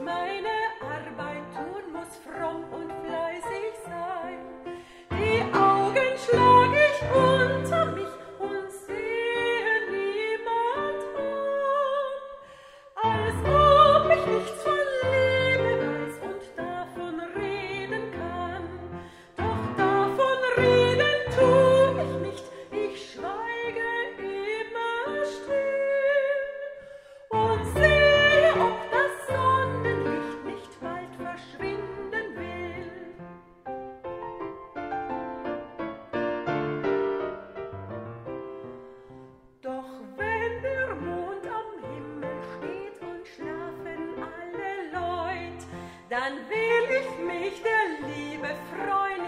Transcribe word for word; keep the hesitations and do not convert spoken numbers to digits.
meine Arbeit tun, muss fromm und fleißig sein. Die Augen schlag ich unter mich und sehe niemand an, als ob ich nichts von Liebe weiß und davon reden kann. Doch davon reden tu ich nicht, ich schweige immer still und sehe, ob das Sonnenlicht nicht bald verschwinden will. Doch wenn der Mond am Himmel steht und schlafen alle Leut, dann will ich mich der Liebe freuen